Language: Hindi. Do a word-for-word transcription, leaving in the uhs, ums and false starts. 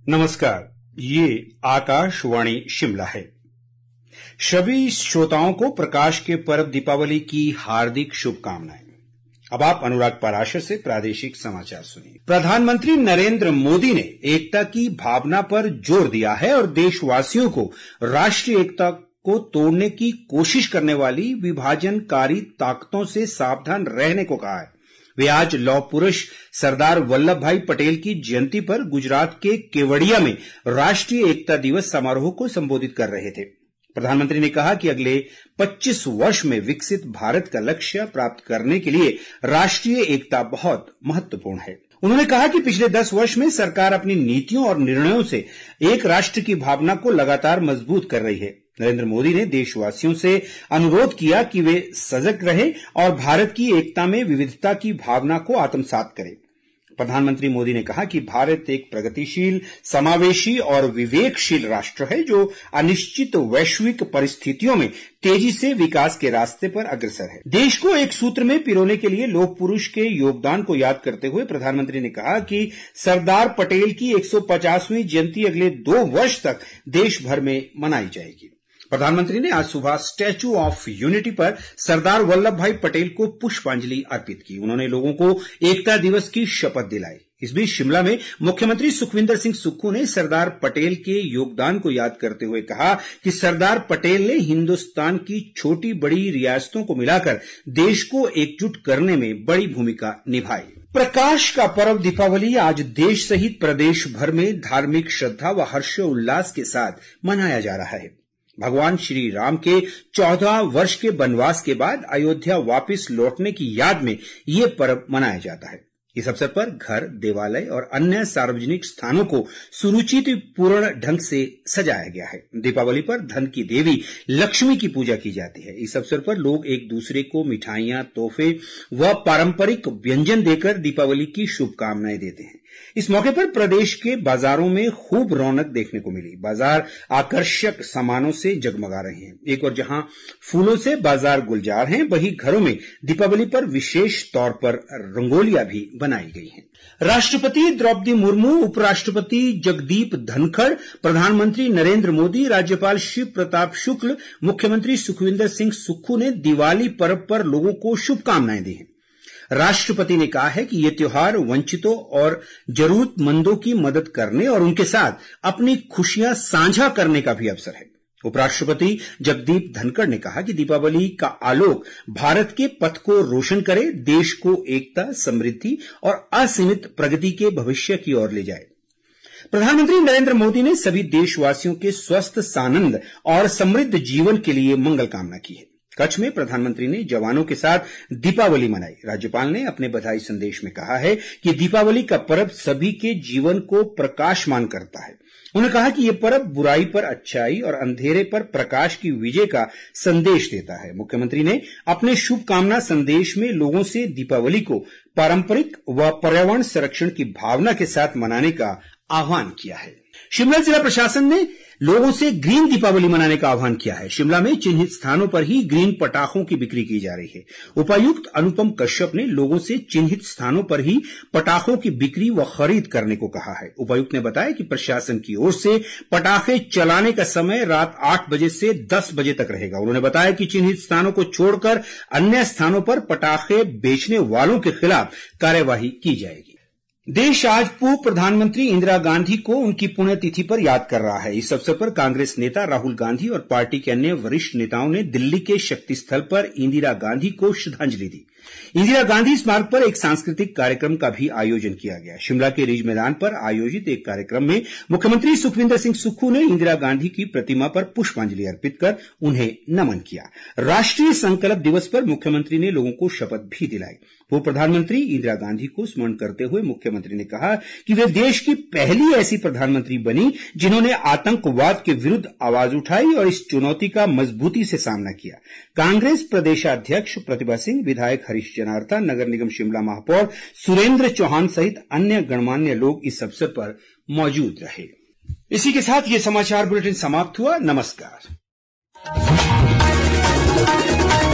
नमस्कार, ये आकाशवाणी शिमला है। सभी श्रोताओं को प्रकाश के पर्व दीपावली की हार्दिक शुभकामनाएं। अब आप अनुराग पाराशर से प्रादेशिक समाचार सुनिए। प्रधानमंत्री नरेंद्र मोदी ने एकता की भावना पर जोर दिया है और देशवासियों को राष्ट्रीय एकता को तोड़ने की कोशिश करने वाली विभाजनकारी ताकतों से सावधान रहने को कहा है। वे आज लौह पुरुष सरदार वल्लभ भाई पटेल की जयंती पर गुजरात के केवड़िया में राष्ट्रीय एकता दिवस समारोह को संबोधित कर रहे थे। प्रधानमंत्री ने कहा कि अगले पच्चीस वर्ष में विकसित भारत का लक्ष्य प्राप्त करने के लिए राष्ट्रीय एकता बहुत महत्वपूर्ण है। उन्होंने कहा कि पिछले दस वर्ष में सरकार अपनी नीतियों और निर्णयों से एक राष्ट्र की भावना को लगातार मजबूत कर रही है। नरेंद्र मोदी ने देशवासियों से अनुरोध किया कि वे सजग रहें और भारत की एकता में विविधता की भावना को आत्मसात करें। प्रधानमंत्री मोदी ने कहा कि भारत एक प्रगतिशील, समावेशी और विवेकशील राष्ट्र है जो अनिश्चित वैश्विक परिस्थितियों में तेजी से विकास के रास्ते पर अग्रसर है। देश को एक सूत्र में पिरोने के लिए लौह पुरुष के योगदान को याद करते हुए प्रधानमंत्री ने कहा कि सरदार पटेल की एक सौ पचासवीं जयंती अगले दो वर्ष तक देश भर में मनाई जाएगी। प्रधानमंत्री ने आज सुबह स्टैच्यू ऑफ यूनिटी पर सरदार वल्लभ भाई पटेल को पुष्पांजलि अर्पित की। उन्होंने लोगों को एकता दिवस की शपथ दिलाई। इस बीच शिमला में मुख्यमंत्री सुखविंदर सिंह सुक्खू ने सरदार पटेल के योगदान को याद करते हुए कहा कि सरदार पटेल ने हिंदुस्तान की छोटी बड़ी रियासतों को मिलाकर देश को एकजुट करने में बड़ी भूमिका निभाई। प्रकाश का पर्व दीपावली आज देश सहित प्रदेश भर में धार्मिक श्रद्धा व हर्षोल्लास के साथ मनाया जा रहा है। भगवान श्री राम के चौदह वर्ष के वनवास के बाद अयोध्या वापस लौटने की याद में ये पर्व मनाया जाता है। इस अवसर पर घर, देवालय और अन्य सार्वजनिक स्थानों को सुरुचिपूर्ण ढंग से सजाया गया है। दीपावली पर धन की देवी लक्ष्मी की पूजा की जाती है। इस अवसर पर लोग एक दूसरे को मिठाइयां, तोहफे व पारंपरिक व्यंजन देकर दीपावली की शुभकामनाएं देते हैं। इस मौके पर प्रदेश के बाजारों में खूब रौनक देखने को मिली। बाजार आकर्षक सामानों से जगमगा रहे हैं। एक और जहां फूलों से बाजार गुलजार हैं, वहीं घरों में दीपावली पर विशेष तौर पर रंगोलियां भी बनाई गई हैं। राष्ट्रपति द्रौपदी मुर्मू, उपराष्ट्रपति जगदीप धनखड़, प्रधानमंत्री नरेंद्र मोदी, राज्यपाल शिव प्रताप शुक्ल, मुख्यमंत्री सुखविंदर सिंह सुक्खू ने दिवाली पर्व पर लोगों को शुभकामनाएं दी हैं। राष्ट्रपति ने कहा है कि ये त्योहार वंचितों और जरूरतमंदों की मदद करने और उनके साथ अपनी खुशियां साझा करने का भी अवसर है। उपराष्ट्रपति जगदीप धनखड़ ने कहा कि दीपावली का आलोक भारत के पथ को रोशन करे, देश को एकता, समृद्धि और असीमित प्रगति के भविष्य की ओर ले जाए। प्रधानमंत्री नरेंद्र मोदी ने सभी देशवासियों के स्वस्थ, सानंद और समृद्ध जीवन के लिए मंगल कामना की है। कच्छ में प्रधानमंत्री ने जवानों के साथ दीपावली मनाई। राज्यपाल ने अपने बधाई संदेश में कहा है कि दीपावली का पर्व सभी के जीवन को प्रकाशमान करता है। उन्होंने कहा कि यह पर्व बुराई पर अच्छाई और अंधेरे पर प्रकाश की विजय का संदेश देता है। मुख्यमंत्री ने अपने शुभकामना संदेश में लोगों से दीपावली को पारंपरिक व पर्यावरण संरक्षण की भावना के साथ मनाने का आह्वान किया है। शिमला जिला प्रशासन ने लोगों से ग्रीन दीपावली मनाने का आह्वान किया है। शिमला में चिन्हित स्थानों पर ही ग्रीन पटाखों की बिक्री की जा रही है। उपायुक्त अनुपम कश्यप ने लोगों से चिन्हित स्थानों पर ही पटाखों की बिक्री व खरीद करने को कहा है। उपायुक्त ने बताया कि प्रशासन की ओर से पटाखे चलाने का समय रात आठ बजे से दस बजे तक रहेगा। उन्होंने बताया कि चिन्हित स्थानों को छोड़कर अन्य स्थानों पर पटाखे बेचने वालों के खिलाफ कार्यवाही की जाएगी। देश आज पूर्व प्रधानमंत्री इंदिरा गांधी को उनकी पुण्यतिथि पर याद कर रहा है। इस अवसर पर कांग्रेस नेता राहुल गांधी और पार्टी के अन्य वरिष्ठ नेताओं ने दिल्ली के शक्ति स्थल पर इंदिरा गांधी को श्रद्धांजलि दी। इंदिरा गांधी स्मारक पर एक सांस्कृतिक कार्यक्रम का भी आयोजन किया गया। शिमला के रिज मैदान पर आयोजित एक कार्यक्रम में मुख्यमंत्री सुखविंदर सिंह सुक्खू ने इंदिरा गांधी की प्रतिमा पर पुष्पांजलि अर्पित कर उन्हें नमन किया। राष्ट्रीय संकल्प दिवस पर मुख्यमंत्री ने लोगों को शपथ भी दिलाई। पूर्व प्रधानमंत्री इंदिरा गांधी को स्मरण करते हुए मुख्यमंत्री ने कहा कि वे देश की पहली ऐसी प्रधानमंत्री बनी जिन्होंने आतंकवाद के विरुद्ध आवाज उठाई और इस चुनौती का मजबूती से सामना किया। कांग्रेस प्रदेशाध्यक्ष प्रतिभा सिंह, विधायक हरीश जनार्दन, नगर निगम शिमला महापौर सुरेंद्र चौहान सहित अन्य गणमान्य लोग इस अवसर पर मौजूद रहे। इसी के साथ ये समाचार बुलेटिन समाप्त हुआ। नमस्कार।